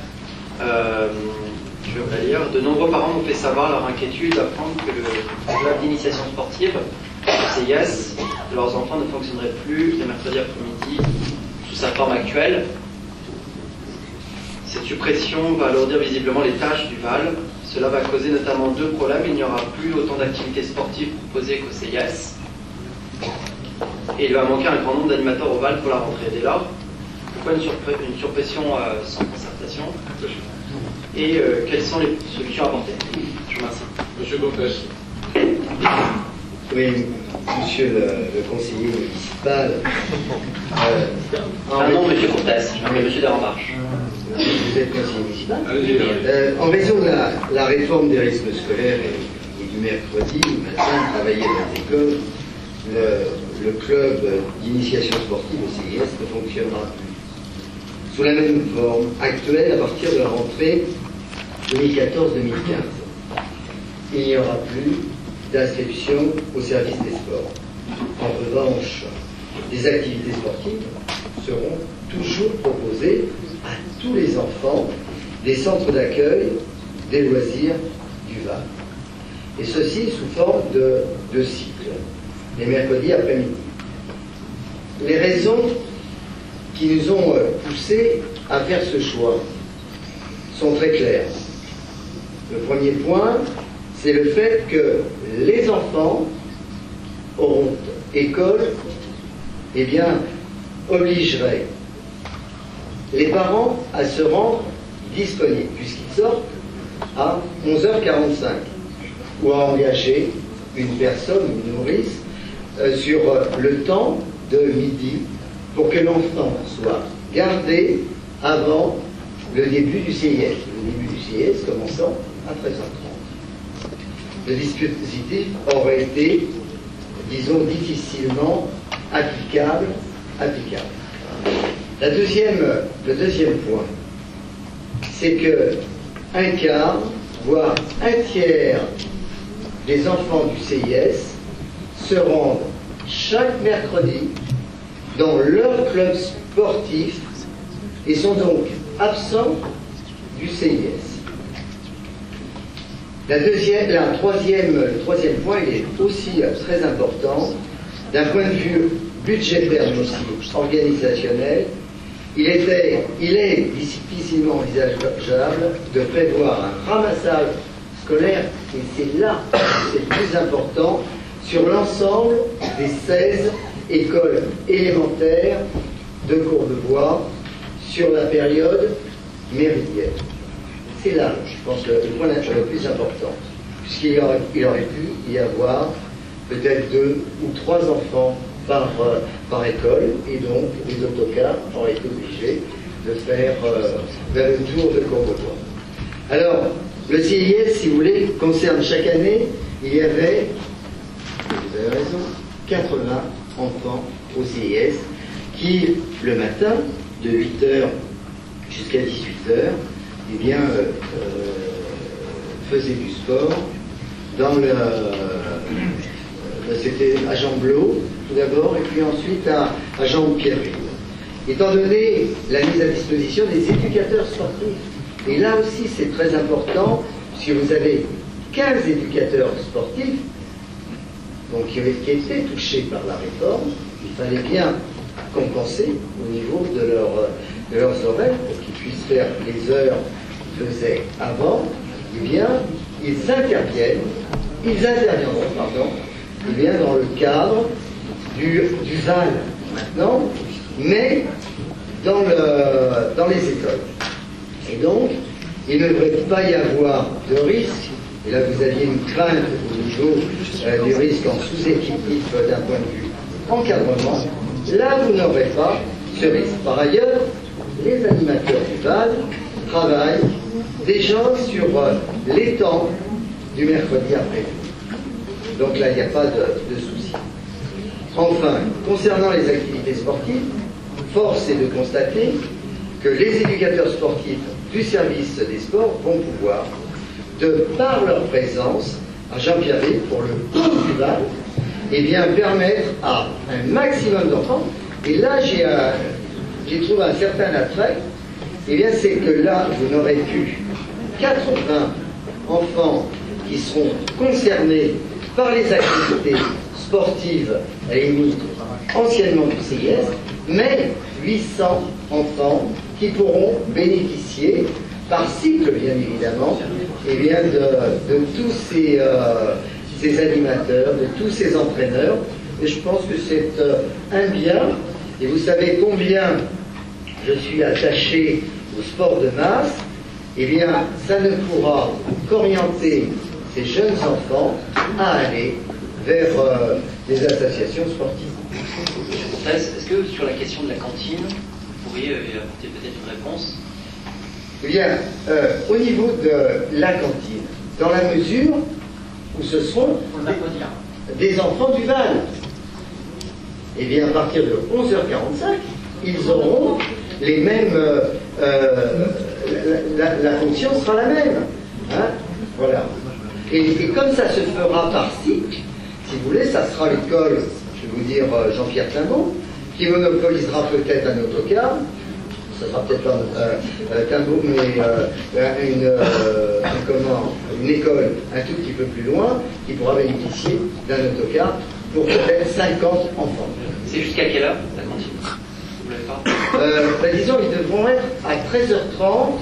Speaker 8: Je vais lire. De nombreux parents m'ont fait savoir leur inquiétude d'apprendre que le club d'initiation sportive, le CIS, de leurs enfants ne fonctionnerait plus les mercredis après-midi sous sa forme actuelle. Cette suppression va alourdir visiblement les tâches du VAL. Cela va causer notamment deux problèmes. Il n'y aura plus autant d'activités sportives proposées qu'au CIS. Et il va manquer un grand nombre d'animateurs au VAL pour la rentrée. Dès lors, pourquoi une surpression sans concertation? Et quelles sont les solutions apportées? Je vous remercie.
Speaker 3: Monsieur Comtesse.
Speaker 12: Oui, monsieur le conseiller municipal.
Speaker 8: Non, monsieur Comtesse, je m'appelle monsieur Desrambach.
Speaker 12: Vous êtes conseiller municipal. En raison de la réforme des rythmes scolaires et du mercredi, le matin, travailler dans l'école, le club d'initiation sportive au CIS ne fonctionnera plus sous la même forme actuelle à partir de la rentrée 2014-2015. Il n'y aura plus d'inscription au service des sports. En revanche, des activités sportives seront toujours proposées à tous les enfants des centres d'accueil des loisirs du VAL. Et ceci sous forme de cycle, les mercredis après-midi. Les raisons qui nous ont poussés à faire ce choix sont très claires. Le premier point, c'est le fait que les enfants auront école, eh bien, obligerait les parents à se rendre disponibles, puisqu'ils sortent à 11h45, ou à engager une personne, une nourrice, sur le temps de midi, pour que l'enfant soit gardés avant le début du CIS. Le début du CIS commençant à 13h30. Le dispositif aurait été, disons, difficilement applicable. Le deuxième point, c'est que un quart, voire un tiers des enfants du CIS se rendent chaque mercredi dans leur club sportif et sont donc absents du CIS. Le troisième point, il est aussi très important. D'un point de vue budgétaire, mais aussi organisationnel, il est difficilement envisageable de prévoir un ramassage scolaire, et c'est là que c'est le plus important, sur l'ensemble des 16 écoles élémentaires de Courbevoie sur la période méridienne. C'est là, je pense, le point le plus important, puisqu'il aurait pu y avoir peut-être 2 ou 3 enfants par école, et donc les autocars auraient été obligés de faire le tour de Courbevoie. Alors, le CIS, si vous voulez, concerne chaque année, il y avait, vous avez raison, 80 enfants au CIS qui, le matin, de 8h jusqu'à 18h, eh bien, faisaient du sport dans c'était à Jean-Blot, tout d'abord, et puis ensuite à Jean-Pierreville. Étant donné la mise à disposition des éducateurs sportifs, et là aussi c'est très important, si vous avez 15 éducateurs sportifs, donc qui étaient touchés par la réforme, il fallait bien compenser au niveau de leurs horaires pour qu'ils puissent faire les heures qu'ils faisaient avant. Eh bien, ils interviendront, eh bien, dans le cadre du VAL maintenant, mais dans les écoles. Et donc, il ne devrait pas y avoir de risque, et là vous aviez une crainte au niveau des risques en sous-équilibre d'un point de vue encadrement, là vous n'aurez pas ce risque. Par ailleurs, les animateurs du VAL travaillent déjà sur les temps du mercredi après. Donc là, il n'y a pas de souci. Enfin, concernant les activités sportives, force est de constater que les éducateurs sportifs du service des sports vont pouvoir, de par leur présence à Jean-Pierre-Ville pour le tour du VAL, eh bien, permettre à un maximum d'enfants, et là j'ai trouvé un certain attrait, eh bien, c'est que là, vous n'aurez plus 80 enfants qui seront concernés par les activités sportives, à la limite, anciennement du CIS, mais 800 enfants qui pourront bénéficier, par cycle bien évidemment, et bien de tous ces animateurs, de tous ces entraîneurs. Et je pense que c'est un bien, et vous savez combien je suis attaché au sport de masse, eh bien ça ne pourra qu'orienter ces jeunes enfants à aller vers des associations sportives.
Speaker 8: Est-ce que sur la question de la cantine, vous pourriez apporter peut-être une réponse?
Speaker 12: Eh bien, au niveau de la cantine, dans la mesure où ce seront des enfants du VAL, eh bien, à partir de 11h45, ils auront les mêmes... la fonction sera la même. Hein, voilà. Et comme ça se fera par cycle, si vous voulez, ça sera l'école, je vais vous dire Jean-Pierre Timbaud, qui monopolisera peut-être un autocar, ça sera peut-être pas Timbaud, mais une école un tout petit peu plus loin, qui pourra bénéficier d'un autocar pour peut-être 50 enfants.
Speaker 8: C'est jusqu'à quelle heure la cantine? Vous l'avez pas?
Speaker 12: Disons, ils devront être à 13h30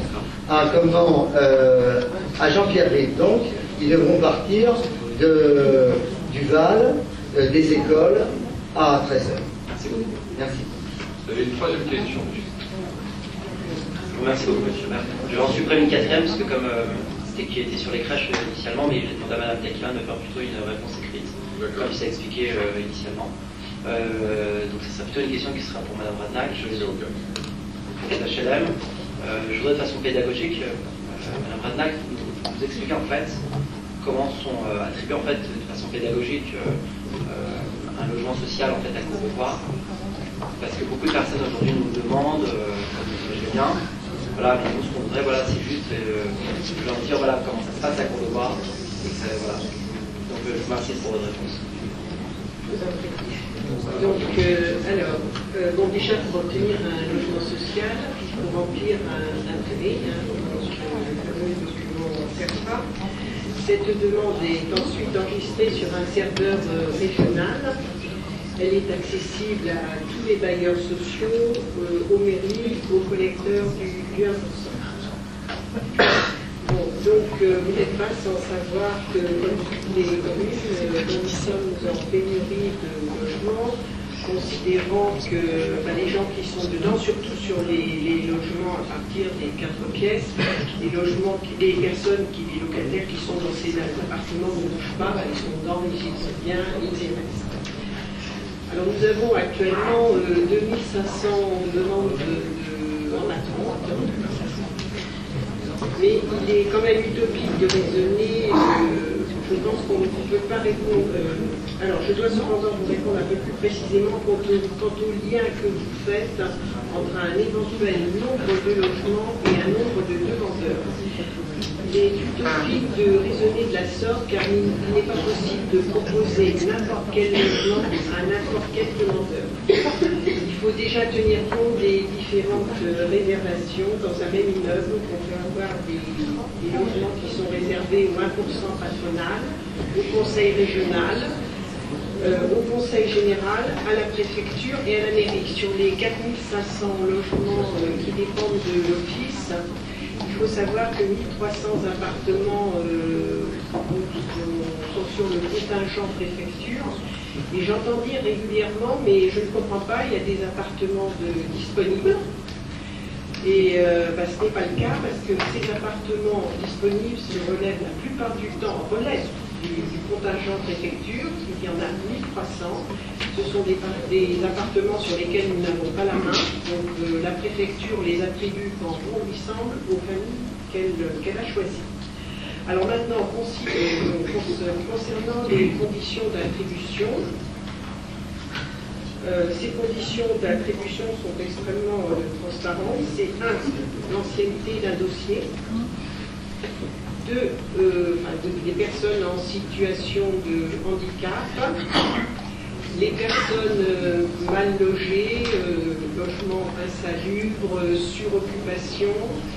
Speaker 12: à Jean-Pierre-Ville. Donc, ils devront partir du VAL, des écoles, à 13h. Merci.
Speaker 3: Vous avez une troisième question.
Speaker 8: Merci beaucoup, monsieur le maire. Je vais en supprimer une quatrième, parce que comme c'était qui était sur les crèches initialement, mais j'ai demandé à Mme Tequilin de faire plutôt une réponse écrite, comme c'est expliqué initialement. Donc ça sera plutôt une question qui sera pour Mme Radnac. d'HLM. Je voudrais de façon pédagogique, Mme Radnac, vous expliquer en fait comment sont attribués en fait de façon pédagogique un logement social en fait à Courbevoie, parce que beaucoup de personnes aujourd'hui nous demandent, comme je vais bien, voilà, mais nous ce qu'on voudrait, voilà, c'est juste leur dire voilà comment ça se passe à Courbevoie, et voilà. Donc je vous remercie pour votre réponse.
Speaker 4: Donc, bon, déjà pour obtenir un logement social, il faut remplir un intérêt, donc le fameux document CERFA. Cette demande est ensuite enregistrée sur un serveur régional. Elle est accessible à tous les bailleurs sociaux, aux mairies, aux collecteurs du 1%. Bon, donc vous n'êtes pas sans savoir que, comme toutes les communes, nous sommes en pénurie de logements, considérant que les gens qui sont dedans, surtout sur les logements à partir des 4 pièces, les personnes, les locataires qui sont dans ces appartements ne bougent pas, ils sont dedans, ils y sont bien, ils y restent. Alors nous avons actuellement 2500 demandes en attente. Mais il est quand même utopique de raisonner, je pense qu'on ne peut pas répondre. Alors je dois cependant vous répondre un peu plus précisément quant au lien que vous faites entre un éventuel nombre de logements et un nombre de demandeurs. Il est utopique de raisonner de la sorte car il n'est pas possible de proposer n'importe quel logement à n'importe quel demandeur. Il faut déjà tenir compte des différentes réservations dans un même immeuble. On peut avoir des logements qui sont réservés au 1% patronal, au conseil régional, au conseil général, à la préfecture et à la mairie. Sur les 4500 logements qui dépendent de l'office, il faut savoir que 1300 appartements sont sur le contingent préfecture. Et j'entends dire régulièrement, mais je ne comprends pas, il y a des appartements disponibles. Et ce n'est pas le cas parce que ces appartements disponibles se relèvent la plupart du temps, du contingent préfecture, il y en a 1300. Ce sont des appartements sur lesquels nous n'avons pas la main. Donc la préfecture les attribue quand bon lui semble aux familles qu'elle a choisies. Alors maintenant, concernant les conditions d'attribution, ces conditions d'attribution sont extrêmement transparentes. C'est 1. L'ancienneté d'un dossier. 2. Des personnes en situation de handicap. Les personnes mal logées, logement insalubre, suroccupation.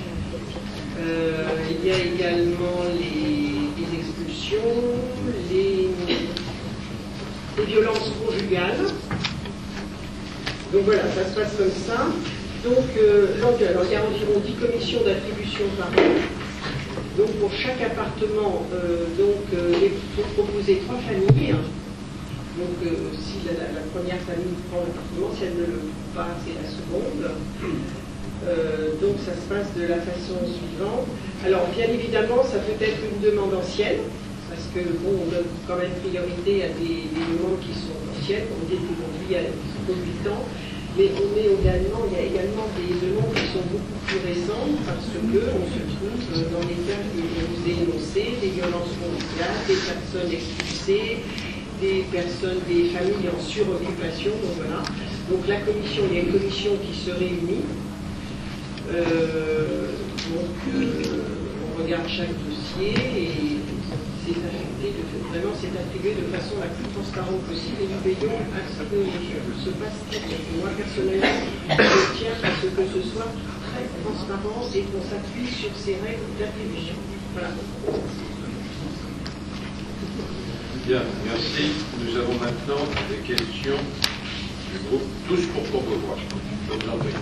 Speaker 4: Il y a également les expulsions, les violences conjugales. Donc voilà, ça se passe comme ça. Donc, alors, il y a environ 10 commissions d'attribution par an. Donc pour chaque appartement, il faut proposer 3 familles. Donc si la première famille prend l'appartement, si elle ne le prend pas, c'est la seconde. Donc ça se passe de la façon suivante. Alors bien évidemment, ça peut être une demande ancienne, parce que bon, on donne quand même priorité à des demandes qui sont anciennes, on dit qu'aujourd'hui il y a 8 ans, mais il y a également des demandes qui sont beaucoup plus récentes, parce qu'on se trouve dans les cas que je vous ai énoncés, des violences conjugales, des personnes expulsées, des familles en suroccupation, donc voilà. Donc il y a une commission qui se réunit. On regarde chaque dossier et c'est attribué de façon la plus transparente possible et nous veillons à ce que se passe très bien. Moi personnellement, je tiens à ce que ce soit très transparent et qu'on s'appuie sur ces règles d'attribution. Voilà.
Speaker 3: Bien, merci. Nous avons maintenant des questions du groupe Tous pour Courbevoie. Je vous en prie.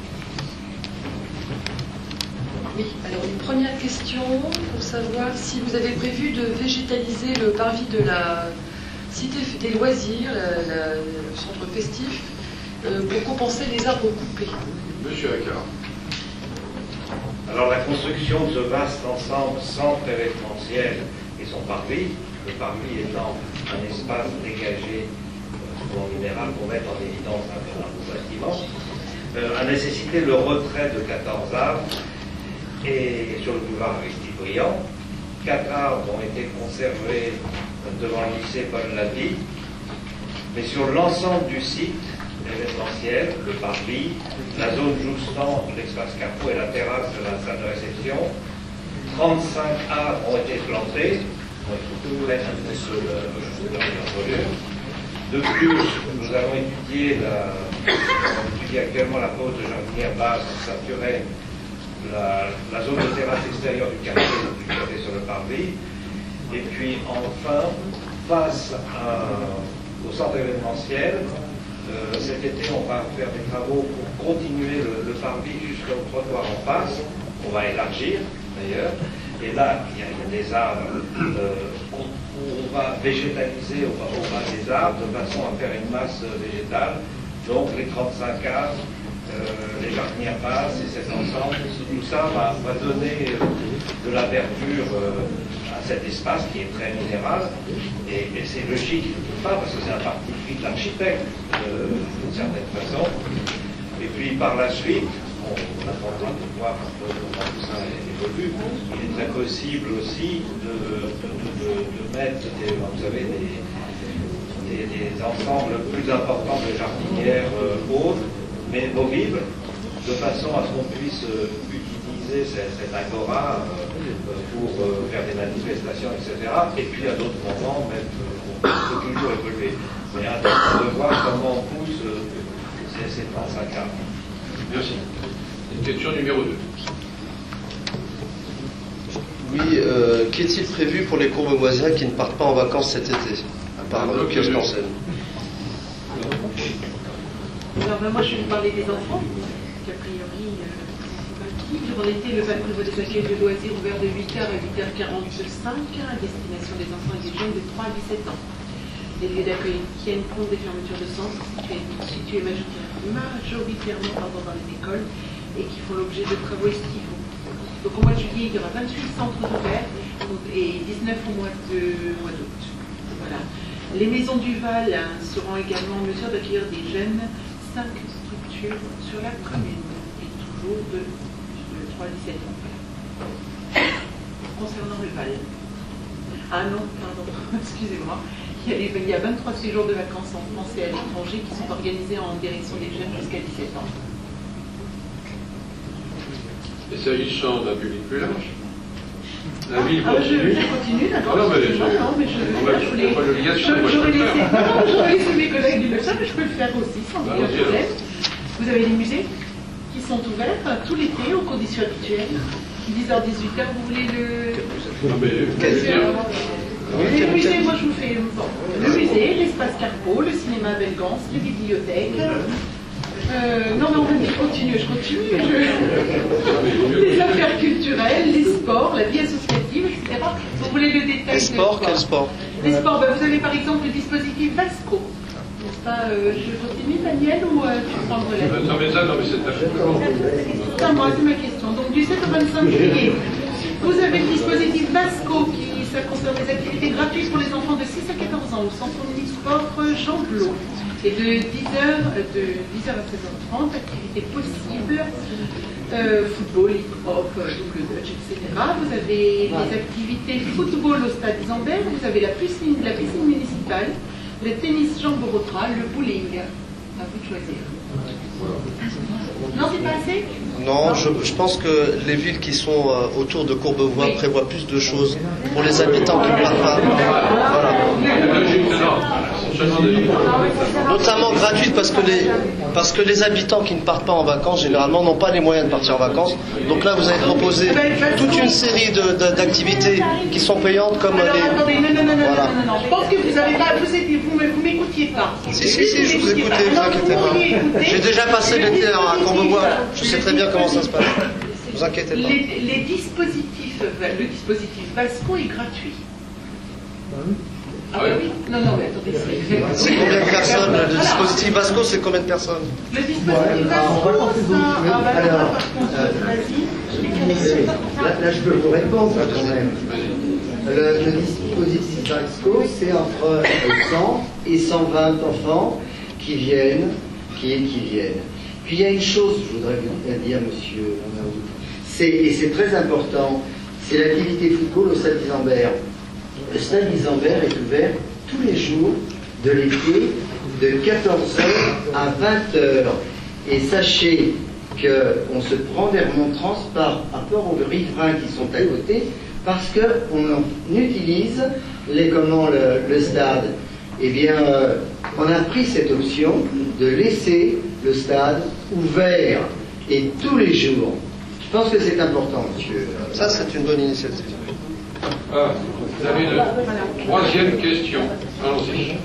Speaker 15: Oui, alors une première question pour savoir si vous avez prévu de végétaliser le parvis de la cité des loisirs, le centre festif, pour compenser les arbres coupés.
Speaker 3: Monsieur Accard.
Speaker 16: Alors la construction de ce vaste ensemble centre événementiel et son parvis, le parvis étant un espace dégagé en minéral pour mettre en évidence un beau bâtiment, a nécessité le retrait de 14 arbres et sur le boulevard Aristide Briand. 4 arbres ont été conservés devant le lycée Paul Lavie, mais sur l'ensemble du site événementiel, le parvis, la zone jouxtant l'espace Carrefour et la terrasse de la salle de réception, 35 arbres ont été plantés, de plus, nous avons étudié actuellement la pose de jardinière basse pour saturer la zone de terrasse extérieure du quartier sur le parvis. Et puis enfin, face au centre événementiel, cet été on va faire des travaux pour continuer le parvis jusqu'au trottoir en face. On va élargir d'ailleurs. Et là, il y a des arbres, on va végétaliser au bas des arbres de façon à faire une masse végétale. Donc les 35 arbres, les jardinières basses et cet ensemble, tout ça va donner de la verdure à cet espace qui est très minéral. Et c'est logique, parce que c'est un parti pris de l'architecte, d'une certaine façon. Et puis par la suite, on attendra de voir comment tout ça évolue. Il est très possible aussi de mettre des ensembles plus importants de jardinières hautes, mais mobiles, de façon à ce qu'on puisse utiliser cette agora pour faire des manifestations, etc. Et puis à d'autres moments, même, on peut toujours évoluer. Mais attendons de voir comment on pousse ces 35 arbres.
Speaker 3: Merci. Question numéro 2.
Speaker 17: Oui, qu'est-il prévu pour les courbevoisiens qui ne partent pas en vacances cet été, à part le kiosque en scène?
Speaker 4: Alors moi je vais vous parler des enfants, qu'a priori, durant l'été, le bac prévoit des accueils de loisirs ouverts de 8h à 8h45 à destination des enfants et des jeunes de 3 à 17 ans. Les lieux d'accueil tiennent compte des fermetures de centres situés majoritairement dans les écoles et qui font l'objet de travaux estivaux. Donc au mois de juillet, il y aura 28 centres ouverts et 19 au mois d'août. Voilà. Les maisons du Val seront également en mesure d'accueillir des jeunes, 5 structures sur la commune, et toujours de 3 à 17 ans. Concernant le Val. Ah non, pardon, excusez-moi. Il y a 23 séjours de vacances en France et à l'étranger qui sont organisés en direction des jeunes jusqu'à 17 ans.
Speaker 3: Et s'agissant d'un public plus large, la ville continue.
Speaker 4: Je continue, d'accord.
Speaker 3: Non, mais
Speaker 4: j'aurais laissé mes collègues le faire, mais je peux le faire aussi sans aucun problème. Vous avez les musées qui sont ouverts tout l'été aux conditions habituelles. 10h-18h, vous voulez le...
Speaker 3: Non, mais...
Speaker 4: Le musée, moi je vous fais... Bon, le musée, l'espace Carpeau, le cinéma Belgance, les bibliothèques... non, je continue. Les affaires culturelles, les sports, la vie associative, etc. Vous voulez le détail?
Speaker 17: Les sports, quel sport?
Speaker 4: Les sports, vous avez par exemple le dispositif Vasco. N'est-ce pas? Je continue, Daniel, ou tu prends le relais?
Speaker 3: Non, mais c'est
Speaker 4: c'est à moi, c'est ma question. Donc du 7 au 25 juillet, vous avez le dispositif Vasco ça concerne les activités gratuites pour les enfants de 6 à 14 ans au centre omnisport Jean Blot. Et de 10h à 16h30, activités possibles, football, hip-hop, double dutch, etc. Vous avez les activités football au stade Zambert, vous avez la piscine municipale, le tennis Jean Borotra, le bowling. À vous de choisir. Non, c'est pas assez?
Speaker 17: Non, je pense que les villes qui sont autour de Courbevoie prévoient plus de choses pour les habitants qui ne partent pas. Voilà. Notamment gratuite parce que les habitants qui ne partent pas en vacances généralement n'ont pas les moyens de partir en vacances. Donc là vous avez proposé toute une série d'activités qui sont payantes comme
Speaker 4: alors,
Speaker 17: les...
Speaker 4: Attendez, non. Je pense que vous n'avez pas... Vous m'écoutiez pas.
Speaker 17: Si, je vous écoutais, vous inquiétez pas. J'ai déjà passé l'été à Courbevoie, je sais très bien comment ça se passe. Ne vous inquiétez pas.
Speaker 4: Le dispositif Vasco est gratuit. Ah oui. Non, mais attendez.
Speaker 17: C'est combien de personnes? Le dispositif Vasco, c'est combien de personnes?
Speaker 4: Le dispositif Vasco,
Speaker 12: Là, je peux vous répondre quand même. Le dispositif Vasco, c'est entre 100 et 120 enfants qui viennent. Puis il y a une chose que je voudrais bien dire, monsieur Lamaoud, et c'est très important, c'est l'activité football au Stade Isambert. Le Stade Isambert est ouvert tous les jours de l'été, de 14h à 20h. Et sachez qu'on se prend des remontrances par rapport aux riverains qui sont à côté, parce qu'on utilise le stade. Eh bien, on a pris cette option de laisser le stade ouvert et tous les jours. Je pense que c'est important, monsieur.
Speaker 17: Ça, c'est une bonne initiative.
Speaker 3: Vous avez une troisième question. Allons-y.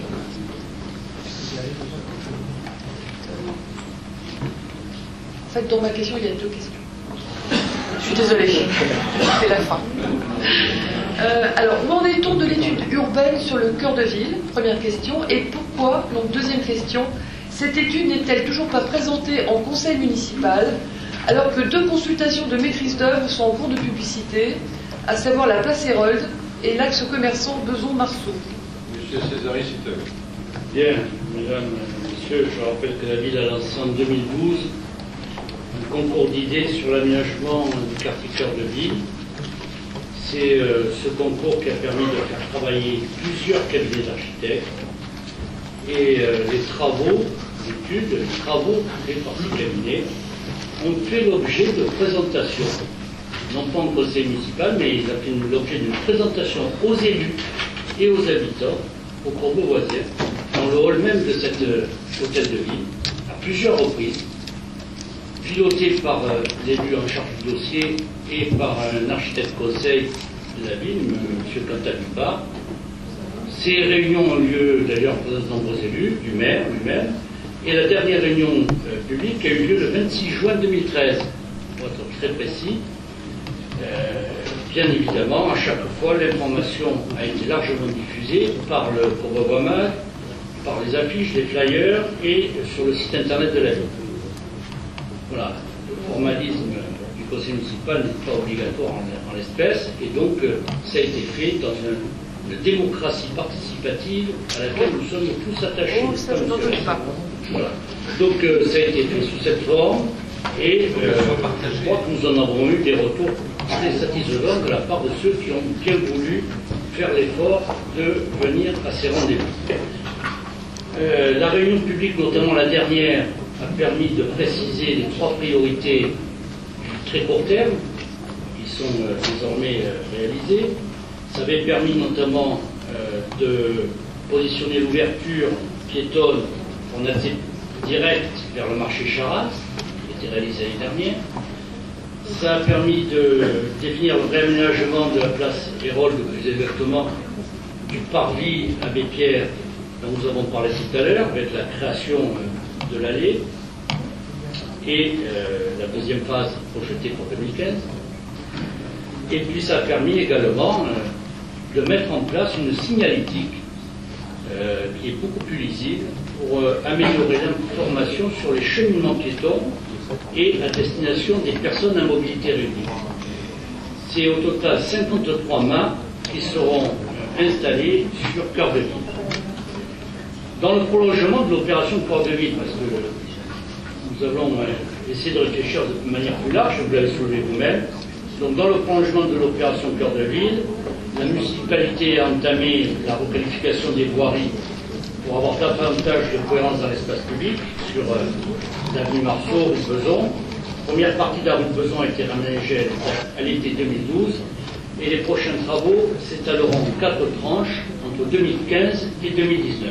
Speaker 15: En fait, dans ma question, il y a deux questions. Je suis désolée, c'est la fin. Alors, où en est-on de l'étude urbaine sur le cœur de ville? Première question. Et pourquoi, donc deuxième question, cette étude n'est-elle toujours pas présentée en conseil municipal alors que deux consultations de maîtrise d'œuvre sont en cours de publicité, à savoir la place Hérold et l'axe commerçant Beson-Marceau?
Speaker 3: Monsieur Césari, s'il te plaît.
Speaker 18: Bien, mesdames, messieurs, je rappelle que la ville a lancé en 2012 un concours d'idées sur l'aménagement du quartier cœur de ville. C'est ce concours qui a permis de faire travailler plusieurs cabinets d'architectes et les travaux d'études, les travaux faits par ce cabinet ont fait l'objet de présentations, non pas en conseil municipal, mais ils ont fait l'objet d'une présentation aux élus et aux habitants, aux Courbevoisiens, dans le hall même de cet hôtel de ville, à plusieurs reprises, piloté par l'élu en charge du dossier et par un architecte conseil de la ville, M. Cantalupa. Ces réunions ont lieu d'ailleurs en présence de nombreux élus, du maire lui-même, et la dernière réunion publique a eu lieu le 26 juin 2013, pour être très précis. Bien évidemment, à chaque fois, l'information a été largement diffusée par le Courbevoie, par les affiches, les flyers et sur le site internet de la ville. Voilà, le formalisme du conseil municipal n'est pas obligatoire en l'espèce, et donc ça a été fait dans une démocratie participative à laquelle nous sommes tous attachés.
Speaker 15: Oh, ça, je n'en doute pas.
Speaker 18: Voilà. Donc ça a été fait sous cette forme, et je crois que nous en avons eu des retours très satisfaisants de la part de ceux qui ont bien voulu faire l'effort de venir à ces rendez-vous. La réunion publique, notamment la dernière, a permis de préciser les trois priorités du très court terme, qui sont désormais réalisées. Ça avait permis notamment de positionner l'ouverture piétonne en accès direct vers le marché Charras, qui était réalisé l'année dernière. Ça a permis de définir le réaménagement de la place Hérold, plus exactement du parvis Abbé Pierre, dont nous avons parlé tout à l'heure, avec la création de l'allée, et la deuxième phase projetée pour 2015. Et puis ça a permis également de mettre en place une signalétique qui est beaucoup plus lisible pour améliorer l'information sur les cheminements piétons et à destination des personnes à mobilité réduite. C'est au total 53 mâts qui seront installés sur cœur de ville. Dans le prolongement de l'opération Cœur de ville, parce que nous allons essayer de réfléchir de manière plus large, vous l'avez soulevé vous-même. Donc, dans le prolongement de l'opération Cœur de ville, la municipalité a entamé la requalification des voiries pour avoir davantage de cohérence dans l'espace public sur l'avenue Marceau, rue Beson. La première partie de la rue Beson a été raménagée à l'été 2012 et les prochains travaux s'étaleront en 4 tranches entre 2015 et 2019.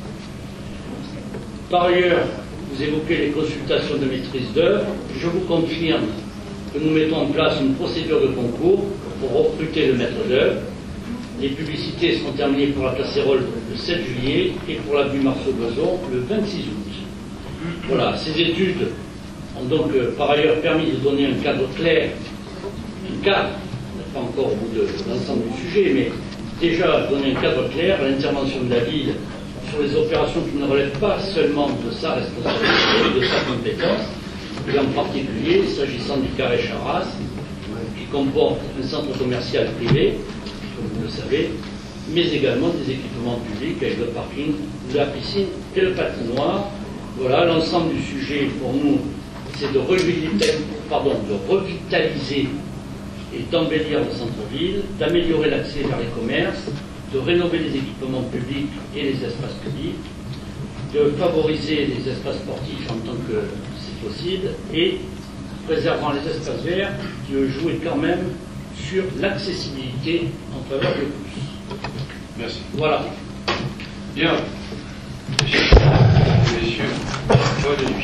Speaker 18: Par ailleurs, vous évoquez les consultations de maîtrise d'œuvre. Je vous confirme que nous mettons en place une procédure de concours pour recruter le maître d'œuvre. Les publicités seront terminées pour la place Hérold le 7 juillet et pour l'avenue Marceau-Beson le 26 août. Voilà, ces études ont donc par ailleurs permis de donner un cadre clair, pas encore au bout de l'ensemble du sujet, mais déjà donner un cadre clair à l'intervention de la ville sur les opérations qui ne relèvent pas seulement de sa responsabilité, de sa compétence, et en particulier s'agissant du carré Charras, qui comporte un centre commercial privé, comme vous le savez, mais également des équipements publics avec le parking, la piscine et le patinoire, Voilà, l'ensemble du sujet pour nous, c'est de revitaliser et d'embellir le centre-ville, d'améliorer l'accès vers les commerces, de rénover les équipements publics et les espaces publics, de favoriser les espaces sportifs en tant que c'est possible, et préservant les espaces verts qui jouent quand même sur l'accessibilité en faveur de tous.
Speaker 3: Merci.
Speaker 18: Voilà.
Speaker 3: Bien.